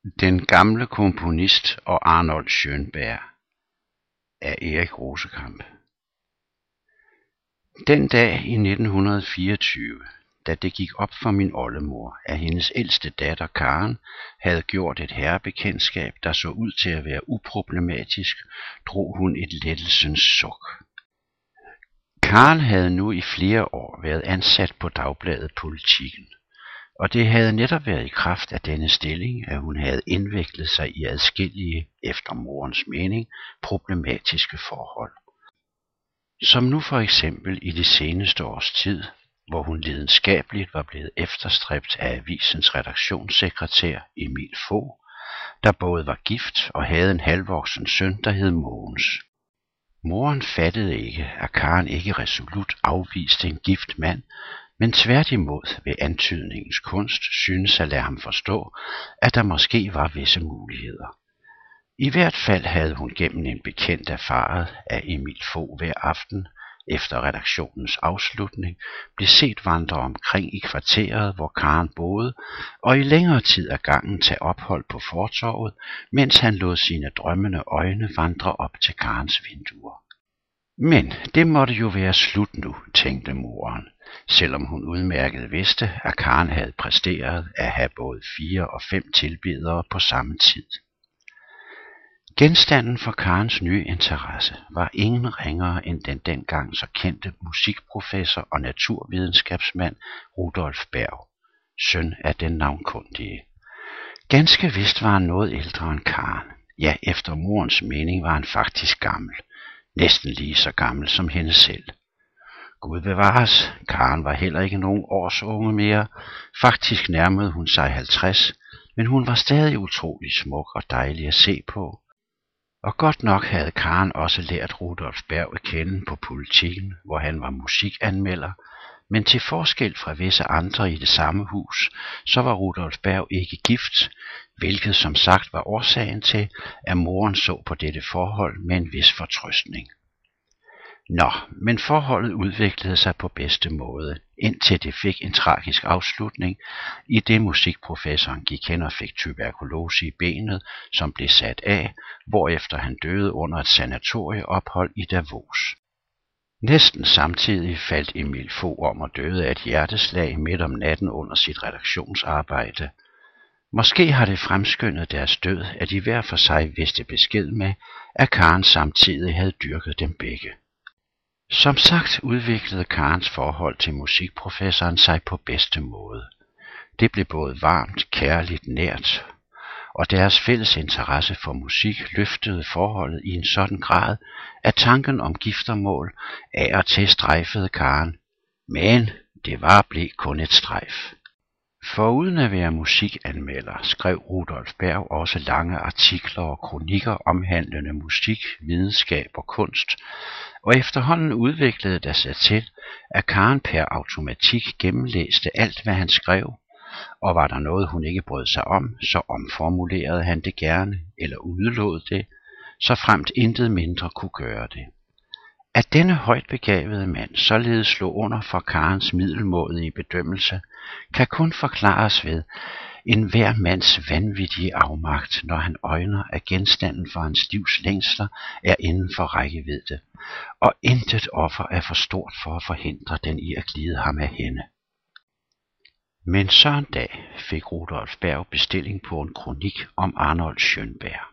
Den gamle komponist og Arnold Schönberg af Erik Rosenkamp. Den dag i 1924, da det gik op for min oldemor, at hendes ældste datter Karen havde gjort et herrebekendtskab, der så ud til at være uproblematisk, drog hun et lettelsens suk. Karen havde nu i flere år været ansat på dagbladet Politiken, og det havde netop været i kraft af denne stilling, at hun havde indviklet sig i adskillige, efter morens mening, problematiske forhold. Som nu for eksempel i det seneste års tid, hvor hun lidenskabeligt var blevet efterstræbt af avisens redaktionssekretær Emil Fogh, der både var gift og havde en halvvoksen søn, der hed Mogens. Moren fattede ikke, at Karen ikke resolut afviste en gift mand, men tværtimod ved antydningens kunst synes at lade ham forstå, at der måske var visse muligheder. I hvert fald havde hun gennem en bekendt erfaret, at Emil Fogh hver aften, efter redaktionens afslutning, blev set vandre omkring i kvarteret, hvor Karen boede, og i længere tid ad gangen tage ophold på fortorvet, mens han lod sine drømmende øjne vandre op til Karens vinduer. Men det måtte jo være slut nu, tænkte moren, selvom hun udmærket vidste, at Karen havde præsteret at have både 4 og 5 tilbedere på samme tid. Genstanden for Karens nye interesse var ingen ringere end den dengang så kendte musikprofessor og naturvidenskabsmand Rudolf Berg, søn af den navnkundige. Ganske vist var han noget ældre end Karen. Ja, efter morens mening var han faktisk gammel. Næsten lige så gammel som hende selv. Gud bevares, Karen var heller ikke nogen års unge mere. Faktisk nærmede hun sig 50, men hun var stadig utrolig smuk og dejlig at se på. Og godt nok havde Karen også lært Rudolf Berg at kende på Politiken, hvor han var musikanmelder, men til forskel fra visse andre i det samme hus, så var Rudolf Berg ikke gift, hvilket som sagt var årsagen til, at moren så på dette forhold med en vis fortrøstning. Nå, men forholdet udviklede sig på bedste måde, indtil det fik en tragisk afslutning, i det musikprofessoren gik hen og fik tuberkulose i benet, som blev sat af, hvorefter han døde under et sanatorieophold i Davos. Næsten samtidig faldt Emil Fogh om og døde af et hjerteslag midt om natten under sit redaktionsarbejde. Måske har det fremskyndet deres død, at de hver for sig vidste besked med, at Karen samtidig havde dyrket dem begge. Som sagt udviklede Karens forhold til musikprofessoren sig på bedste måde. Det blev både varmt, kærligt, nært, og deres fælles interesse for musik løftede forholdet i en sådan grad, at tanken om giftermål af og til strejfede Karen. Men det var blevet kun et strejf. Foruden at være musikanmelder, skrev Rudolf Berg også lange artikler og kronikker omhandlende musik, videnskab og kunst, og efterhånden udviklede der sig til, at Karen per automatik gennemlæste alt, hvad han skrev, og var der noget, hun ikke brød sig om, så omformulerede han det gerne, eller udelod det, så fremt intet mindre kunne gøre det. At denne højt begavede mand således slog under for Karens middelmådige bedømmelse, kan kun forklares ved enhver mands vanvittige afmagt, når han øjner, at genstanden for hans livs længsler er inden for rækkevidde, og intet offer er for stort for at forhindre den i at glide ham af hænde. Men så en dag fik Rudolf Berg bestilling på en kronik om Arnold Schönberg.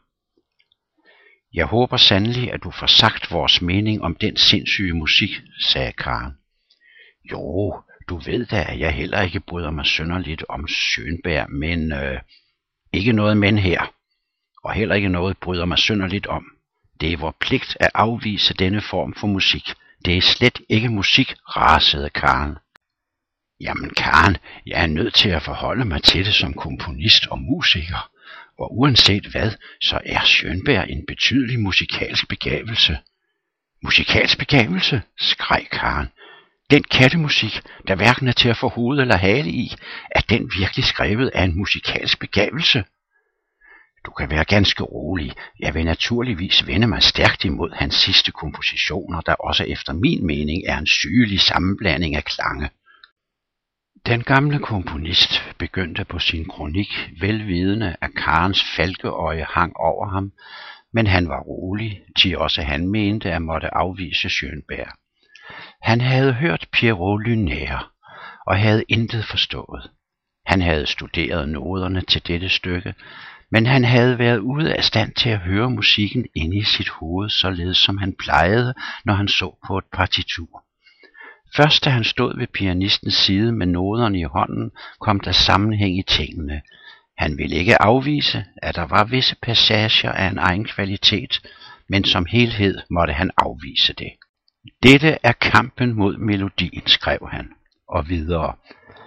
Jeg håber sandelig, at du får sagt vores mening om den sindssyge musik, sagde Karen. Jo, du ved da, at jeg heller ikke bryder mig synderligt om Schönberg, men ikke noget men her, og heller ikke noget bryder mig synderligt om. Det er vor pligt at afvise denne form for musik. Det er slet ikke musik, rasede Karen. Jamen Karen, jeg er nødt til at forholde mig til det som komponist og musiker. Og uanset hvad, så er Schönberg en betydelig musikalsk begavelse. Musikalsk begavelse? Skreg Karen. Den kattemusik, der hverken er til at få hoved eller hale i, er den virkelig skrevet af en musikalsk begavelse? Du kan være ganske rolig. Jeg vil naturligvis vende mig stærkt imod hans sidste kompositioner, der også efter min mening er en sygelig sammenblanding af klange. Den gamle komponist begyndte på sin kronik, velvidende at Karens falkeøje hang over ham, men han var rolig, til også han mente at måtte afvise Schönberg. Han havde hørt Pierrot Lunaire og havde intet forstået. Han havde studeret noderne til dette stykke, men han havde været ude af stand til at høre musikken inde i sit hoved, således som han plejede, når han så på et partitur. Først da han stod ved pianistens side med noderne i hånden, kom der sammenhæng i tingene. Han ville ikke afvise, at der var visse passager af en egen kvalitet, men som helhed måtte han afvise det. Dette er kampen mod melodien, skrev han, og videre.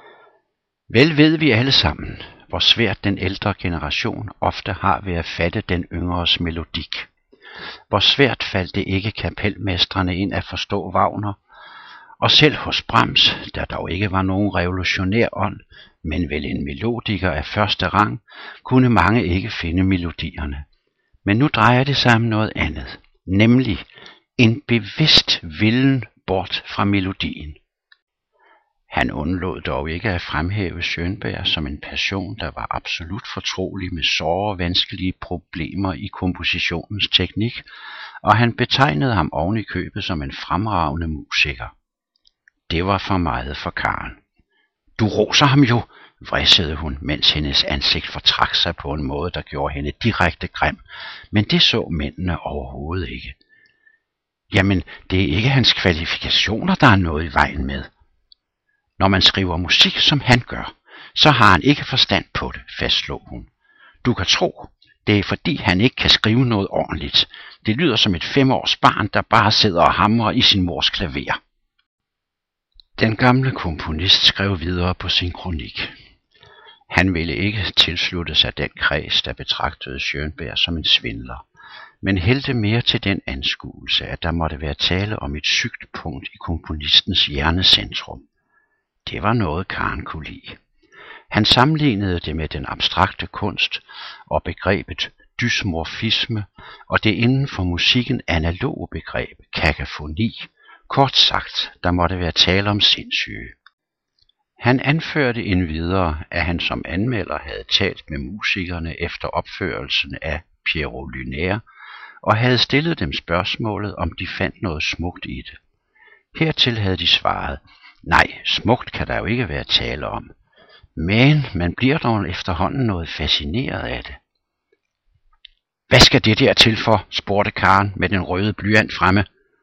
Vel ved vi alle sammen, hvor svært den ældre generation ofte har ved at fatte den yngres melodik. Hvor svært faldt det ikke kapelmestrene ind at forstå Wagner, og selv hos Brahms, der dog ikke var nogen revolutionær ånd, men vel en melodiker af første rang, kunne mange ikke finde melodierne. Men nu drejer det sig om noget andet, nemlig en bevidst villen bort fra melodien. Han undlod dog ikke at fremhæve Schönberg som en person, der var absolut fortrolig med såre vanskelige problemer i kompositionens teknik, og han betegnede ham oven i købet som en fremragende musiker. Det var for meget for Karen. Du roser ham jo, vridsede hun, mens hendes ansigt fortrak sig på en måde, der gjorde hende direkte grim, men det så mændene overhovedet ikke. Jamen, det er ikke hans kvalifikationer, der er noget i vejen med. Når man skriver musik, som han gør, så har han ikke forstand på det, fastslog hun. Du kan tro, det er fordi han ikke kan skrive noget ordentligt. Det lyder som et 5-års barn, der bare sidder og hamrer i sin mors klaver. Den gamle komponist skrev videre på sin kronik. Han ville ikke tilslutte sig den kreds, der betragtede Schönberg som en svindler, men hældte mere til den anskuelse, at der måtte være tale om et sygt punkt i komponistens hjernecentrum. Det var noget, Karen kunne lide. Han sammenlignede det med den abstrakte kunst og begrebet dysmorfisme og det inden for musikken analoge begreb kakafoni. Kort sagt, der måtte være tale om sindssyge. Han anførte endvidere, at han som anmelder havde talt med musikerne efter opførelsen af Pierrot Lunaire og havde stillet dem spørgsmålet, om de fandt noget smukt i det. Hertil havde de svaret, nej, smukt kan der jo ikke være tale om, men man bliver dog efterhånden noget fascineret af det. Hvad skal det der til for, spurgte Karen med den røde blyant fremme.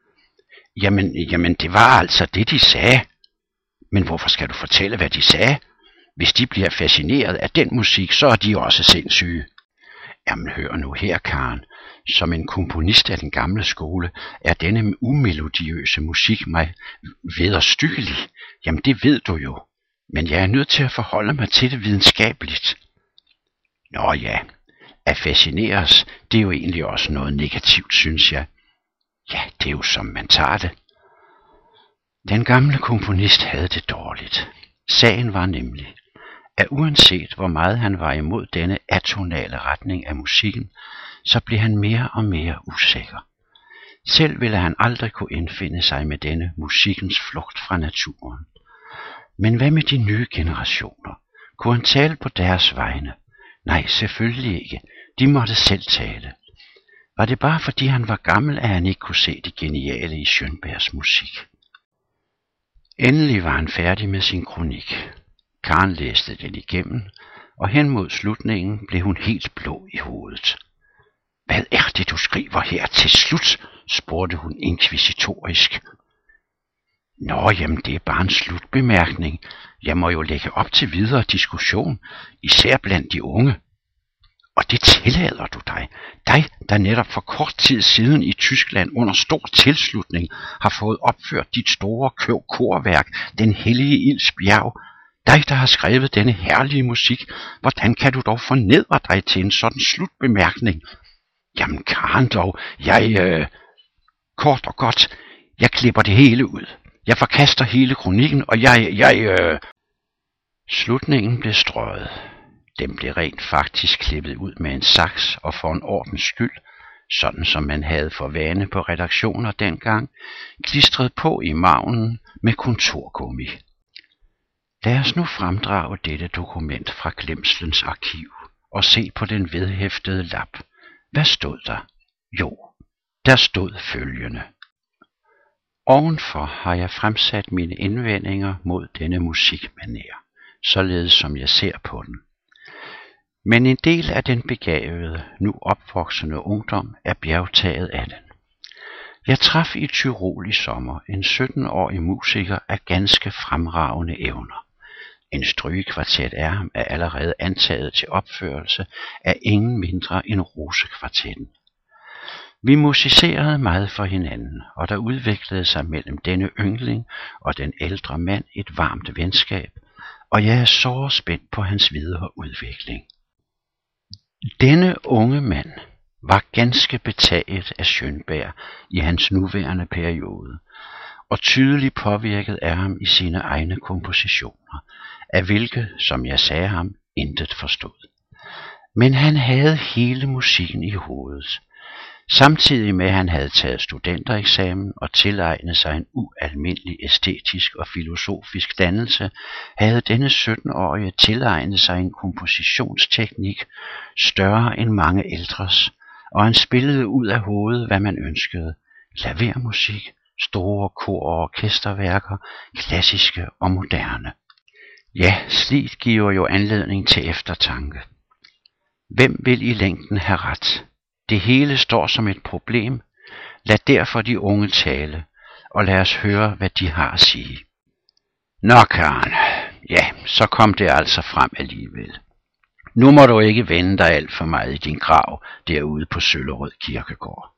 Jamen, det var altså det, de sagde. Men hvorfor skal du fortælle, hvad de sagde? Hvis de bliver fascineret af den musik, så er de også sindssyge. Jamen, hør nu her, Karen. Som en komponist af den gamle skole, er denne umelodiøse musik mig vederstyggelig. Jamen, det ved du jo. Men jeg er nødt til at forholde mig til det videnskabeligt. Nå ja, at fascineres, det er jo egentlig også noget negativt, synes jeg. Ja, det er jo som man tager det. Den gamle komponist havde det dårligt. Sagen var nemlig, at uanset hvor meget han var imod denne atonale retning af musikken, så blev han mere og mere usikker. Selv ville han aldrig kunne indfinde sig med denne musikkens flugt fra naturen. Men hvad med de nye generationer? Kunne han tale på deres vegne? Nej, selvfølgelig ikke. De måtte selv tale. Var det bare fordi han var gammel, at han ikke kunne se det geniale i Schönbergs musik? Endelig var han færdig med sin kronik. Karen læste den igennem, og hen mod slutningen blev hun helt blå i hovedet. Hvad er det, du skriver her til slut? Spurgte hun inkvisitorisk. Nå, jamen det er bare en slutbemærkning. Jeg må jo lægge op til videre diskussion, især blandt de unge. Og det tillader du dig. Dig, der netop for kort tid siden i Tyskland under stor tilslutning har fået opført dit store korværk, Den Hellige Ilds Bjerg. Dig, der har skrevet denne herlige musik. Hvordan kan du dog fornedre dig til en sådan slutbemærkning? Jamen Karen dog, kort og godt, jeg klipper det hele ud. Jeg forkaster hele kronikken, og Slutningen blev strøget. Den blev rent faktisk klippet ud med en saks og for en ordens skyld, sådan som man havde for vane på redaktioner dengang, klistret på i margenen med kontorgummi. Lad os nu fremdrage dette dokument fra Glemslens arkiv og se på den vedhæftede lap. Hvad stod der? Jo, der stod følgende. Ovenfor har jeg fremsat mine indvendinger mod denne musikmanér, således som jeg ser på den. Men en del af den begavede, nu opvoksende ungdom er bjergtaget af den. Jeg traf i Tyrol i sommer en 17-årig musiker af ganske fremragende evner. En strygekvartet af ham er allerede antaget til opførelse af ingen mindre end Rosekvartetten. Vi musicerede meget for hinanden, og der udviklede sig mellem denne yngling og den ældre mand et varmt venskab, og jeg er såre spændt på hans videre udvikling. Denne unge mand var ganske betaget af Schönberg i hans nuværende periode, og tydeligt påvirket af ham i sine egne kompositioner, af hvilke, som jeg sagde ham, intet forstod. Men han havde hele musikken i hovedet. Samtidig med at han havde taget studentereksamen og tilegnet sig en ualmindelig æstetisk og filosofisk dannelse, havde denne 17-årige tilegnet sig en kompositionsteknik større end mange ældres, og han spillede ud af hovedet, hvad man ønskede. Klavermusik, store kor- og orkesterværker, klassiske og moderne. Ja, slikt giver jo anledning til eftertanke. Hvem vil i længden have ret? Det hele står som et problem. Lad derfor de unge tale, og lad os høre, hvad de har at sige. Nå, Karen, ja, så kom det altså frem alligevel. Nu må du ikke vende dig alt for meget i din grav derude på Søllerød Kirkegård.